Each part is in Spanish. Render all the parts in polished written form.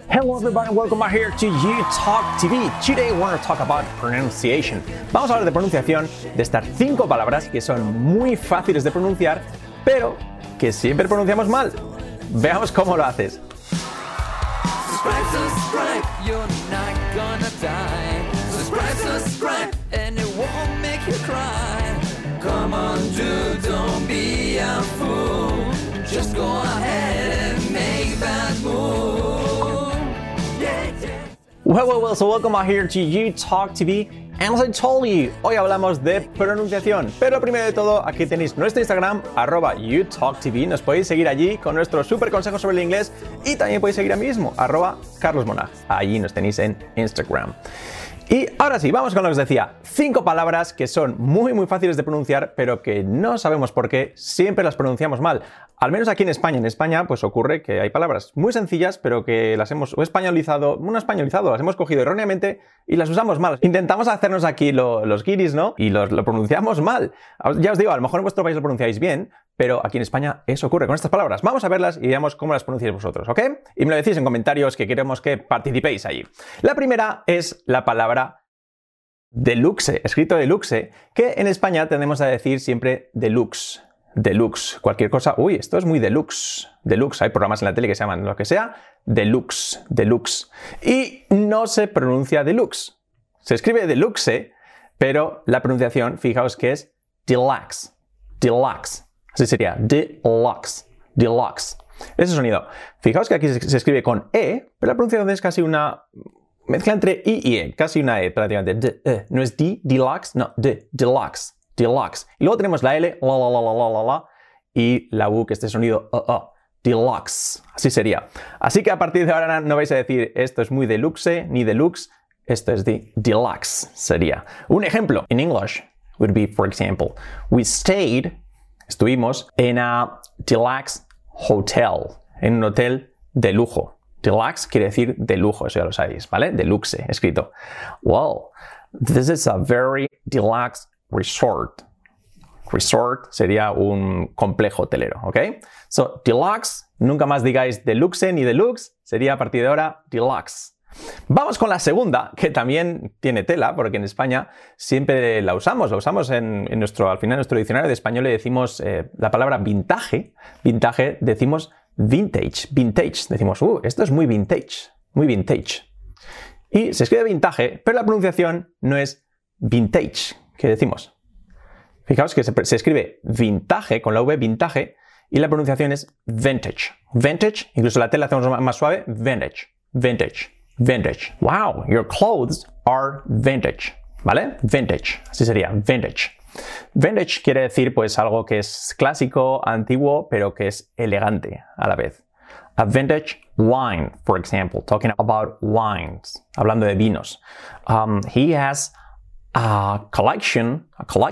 Hello everybody, welcome back here to UTalk TV. Today we're going to talk about pronunciation. Vamos a hablar de pronunciación, de estas 5 palabras que son muy fáciles de pronunciar, pero que siempre pronunciamos mal. Veamos cómo lo haces. Subscribe, you're not gonna die. Subscribe, and it won't make you cry. Come on, dude, don't be a fool. Just go ahead and make that move. Well, so welcome back here to UTalk TV. And as I told you, hoy hablamos de pronunciación. Pero primero de todo, aquí tenéis nuestro Instagram, @UTalkTV. Nos podéis seguir allí con nuestros super consejos sobre el inglés. Y también podéis seguir a mí mismo, @CarlosMonag. Allí nos tenéis en Instagram. Y ahora sí, vamos con lo que os decía. 5 palabras que son muy fáciles de pronunciar, pero que no sabemos por qué siempre las pronunciamos mal. Al menos aquí en España. En España pues ocurre que hay palabras muy sencillas, pero que las hemos españolizado, las hemos cogido erróneamente y las usamos mal. Intentamos hacernos aquí los guiris, ¿no? Y lo pronunciamos mal. Ya os digo, a lo mejor en vuestro país lo pronunciáis bien, pero aquí en España eso ocurre con estas palabras. Vamos a verlas y veamos cómo las pronunciáis vosotros, ¿ok? Y me lo decís en comentarios, que queremos que participéis allí. La primera es la palabra deluxe, escrito deluxe, que en España tendemos a decir siempre deluxe. Deluxe, cualquier cosa, uy, esto es muy deluxe. Deluxe, hay programas en la tele que se llaman lo que sea, deluxe. Y no se pronuncia deluxe. Se escribe deluxe, pero la pronunciación, fijaos que es deluxe. Así sería, deluxe. Ese sonido. Fijaos que aquí se escribe con E, pero la pronunciación es casi una mezcla entre I y E, casi una E prácticamente. No es deluxe, no, deluxe. Y luego tenemos la L, la, y la U, que este sonido, deluxe. Así sería. Así que a partir de ahora no vais a decir esto es muy deluxe ni deluxe, esto es deluxe, sería. Un ejemplo, in English, would be, for example, estuvimos en a deluxe hotel, en un hotel de lujo. Deluxe quiere decir de lujo, eso ya lo sabéis, ¿vale? Deluxe, escrito. Well, this is a very deluxe resort. Resort sería un complejo hotelero, ¿ok? So, deluxe, nunca más digáis deluxe ni deluxe, sería a partir de ahora deluxe. Vamos con la segunda, que también tiene tela, porque en España siempre la usamos al final en nuestro diccionario de español le decimos la palabra vintage. Vintage decimos vintage. Decimos, esto es muy vintage. Y se escribe vintage, pero la pronunciación no es vintage. ¿Qué decimos? Fijaos que se escribe vintage con la V, vintage, y la pronunciación es vintage. Vintage, incluso la T la hacemos más suave, vintage. Wow, your clothes are vintage. ¿Vale? Vintage, así sería, vintage. Vintage quiere decir pues algo que es clásico, antiguo, pero que es elegante a la vez. A vintage wine, for example, talking about wines, hablando de vinos. He has a collection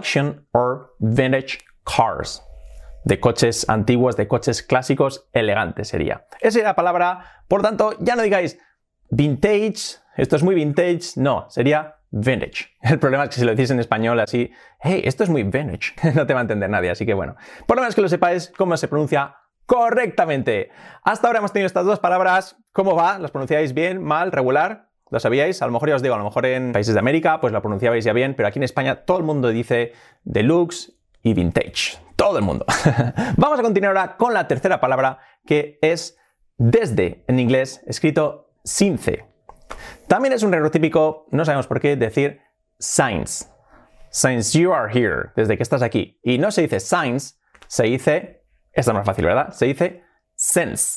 or vintage cars, de coches antiguos, de coches clásicos, elegantes sería. Esa es la palabra, por tanto, ya no digáis vintage, esto es muy vintage, no, sería vintage. El problema es que si lo decís en español así, hey, esto es muy vintage, no te va a entender nadie, así que bueno, por lo menos que lo sepáis cómo se pronuncia correctamente. Hasta ahora hemos tenido estas 2 palabras, ¿cómo va? ¿Las pronunciáis bien, mal, regular? ¿Lo sabíais? A lo mejor ya os digo, a lo mejor en países de América pues la pronunciabais ya bien, pero aquí en España todo el mundo dice deluxe y vintage. Todo el mundo. Vamos a continuar ahora con la tercera palabra, que es desde en inglés, escrito sin C. También es un error típico, no sabemos por qué, decir since. Since you are here, desde que estás aquí. Y no se dice since, se dice, esta es más fácil, ¿verdad? Se dice since.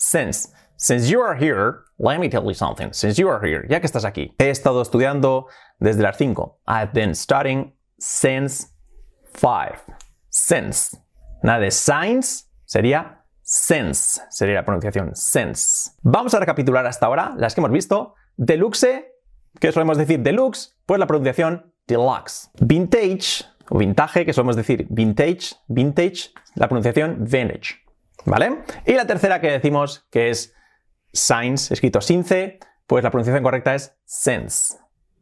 Since you are here, let me tell you something. Since you are here, ya que estás aquí. He estado estudiando desde las 5. I've been studying since 5. Since. Nada de since, sería since. Sería la pronunciación since. Vamos a recapitular hasta ahora las que hemos visto. Deluxe, que solemos decir deluxe, pues la pronunciación deluxe. Vintage, o vintage, que solemos decir vintage, la pronunciación vintage. ¿Vale? Y la tercera que decimos, que es since, escrito sin C, pues la pronunciación correcta es since.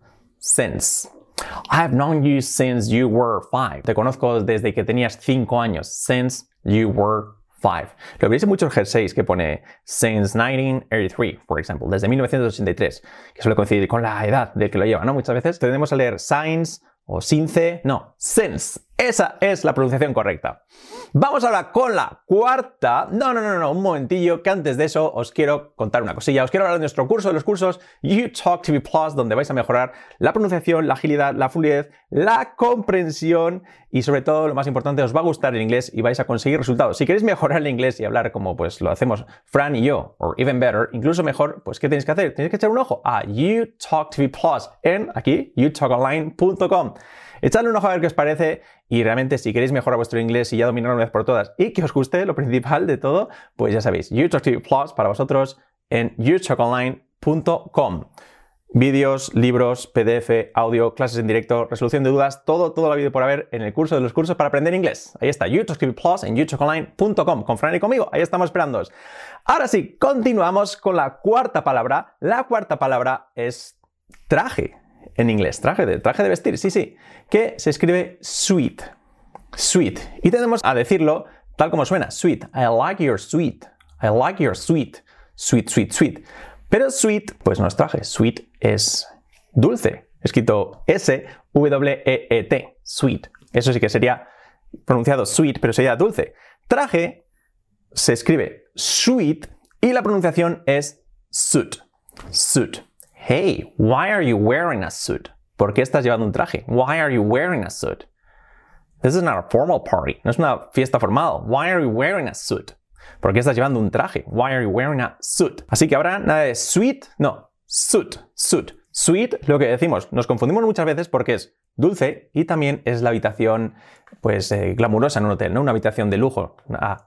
I have known you since you were 5. Te conozco desde que tenías 5 años. Since you were Lo veréis en muchos jerseys que pone since 1983, por ejemplo, desde 1983, que suele coincidir con la edad del que lo lleva, ¿no? Muchas veces tendemos a leer since o since, no, since. Esa es la pronunciación correcta. Vamos ahora con la cuarta. No, un momentillo, que antes de eso os quiero contar una cosilla. Os quiero hablar de nuestro curso de los cursos You Talk TV Plus, donde vais a mejorar la pronunciación, la agilidad, la fluidez, la comprensión y sobre todo, lo más importante, os va a gustar el inglés y vais a conseguir resultados. Si queréis mejorar el inglés y hablar como pues lo hacemos Fran y yo, or even better, incluso mejor, pues ¿qué tenéis que hacer? Tenéis que echar un ojo a You Talk TV Plus en aquí, youtalkonline.com. Echadle un ojo a ver qué os parece y realmente si queréis mejorar vuestro inglés y ya dominarlo una vez por todas y que os guste lo principal de todo, pues ya sabéis, YouTube TV Plus para vosotros en youtalkonline.com. Vídeos, libros, PDF, audio, clases en directo, resolución de dudas, todo lo habido por haber en el curso de los cursos para aprender inglés. Ahí está, YouTube TV Plus en youtalkonline.com. Con Fran y conmigo, ahí estamos esperándoos. Ahora sí, continuamos con la cuarta palabra. La cuarta palabra es traje. En inglés, traje de vestir, sí, que se escribe sweet, sweet. Y tenemos a decirlo tal como suena, sweet. I like your sweet, I like your sweet, sweet, sweet, sweet. Pero sweet, pues no es traje, sweet es dulce, escrito S-W-E-E-T, sweet. Eso sí que sería pronunciado sweet, pero sería dulce. Traje se escribe sweet y la pronunciación es suit, suit. Hey, why are you wearing a suit? ¿Por qué estás llevando un traje? Why are you wearing a suit? This is not a formal party. No es una fiesta formal. Why are you wearing a suit? ¿Por qué estás llevando un traje? Why are you wearing a suit? Así que habrá nada de sweet, no, suit, suit. Sweet, lo que decimos, nos confundimos muchas veces porque es dulce y también es la habitación, pues, glamurosa en un hotel, ¿no? Una habitación de lujo, a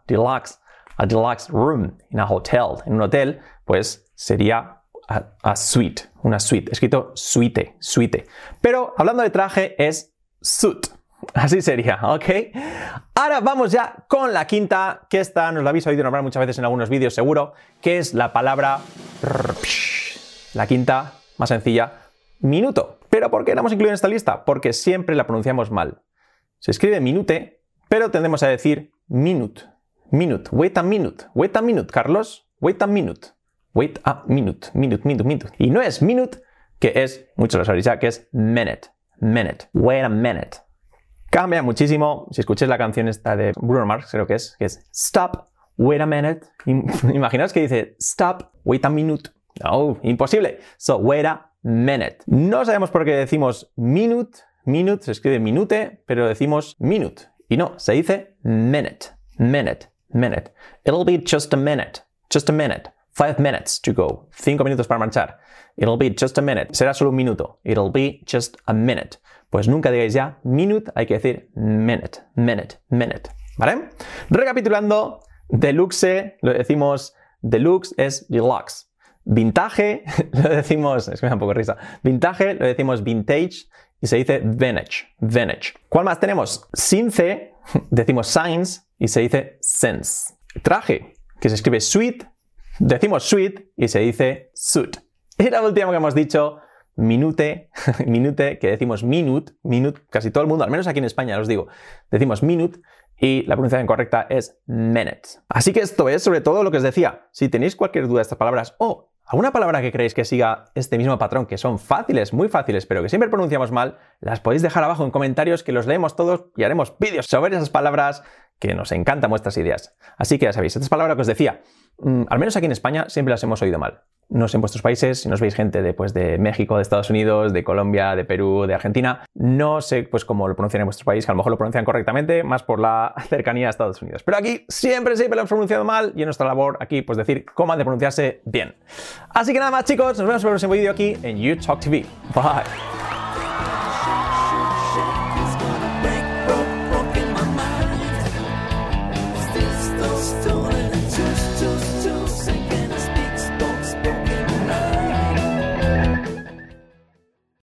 deluxe room in a hotel. En un hotel, pues, sería a suite, una suite, escrito suite, suite. Pero hablando de traje es suit, así sería, ¿ok? Ahora vamos ya con la quinta, que esta nos la habéis oído nombrar muchas veces en algunos vídeos seguro, que es la palabra, la quinta, más sencilla, minuto. ¿Pero por qué la hemos incluido en esta lista? Porque siempre la pronunciamos mal. Se escribe minute, pero tendemos a decir minute, minute, wait a minute, Carlos, wait a minute. Wait a minute, minute. Y no es minute, que es, muchos lo sabréis ya, que es minute, minute. Wait a minute. Cambia muchísimo. Si escucháis la canción esta de Bruno Mars, creo que es stop, wait a minute. Imaginaos que dice stop, wait a minute. No, imposible. So, wait a minute. No sabemos por qué decimos minute. Minute se escribe minute, pero decimos minute. Y no, se dice minute, minute, minute. It'll be just a minute, just a minute. 5 minutes to go. 5 minutos para marchar. It'll be just a minute. Será solo un minuto. It'll be just a minute. Pues nunca digáis ya minute, hay que decir minute, minute, minute. ¿Vale? Recapitulando, deluxe, lo decimos deluxe es deluxe. Vintage, lo decimos, es que me da un poco de risa. Vintage, lo decimos vintage y se dice vintage, vintage. ¿Cuál más tenemos? Since, decimos science y se dice sense. Traje, que se escribe sweet, decimos sweet y se dice suit. Y la última que hemos dicho, minute, minute, que decimos minute, minute, casi todo el mundo, al menos aquí en España os digo, decimos minute y la pronunciación correcta es minute. Así que esto es sobre todo lo que os decía. Si tenéis cualquier duda de estas palabras o alguna palabra que creéis que siga este mismo patrón, que son fáciles, muy fáciles, pero que siempre pronunciamos mal, las podéis dejar abajo en comentarios que los leemos todos y haremos vídeos sobre esas palabras que nos encantan vuestras ideas. Así que ya sabéis, esta es palabra que os decía, al menos aquí en España siempre las hemos oído mal. No sé en vuestros países, si nos veis gente de México, de Estados Unidos, de Colombia, de Perú, de Argentina, no sé pues cómo lo pronuncian en vuestro país, que a lo mejor lo pronuncian correctamente, más por la cercanía a Estados Unidos. Pero aquí siempre lo hemos pronunciado mal y en nuestra labor aquí pues decir cómo ha de pronunciarse bien. Así que nada más chicos, nos vemos en el próximo vídeo aquí en You Talk TV. Bye.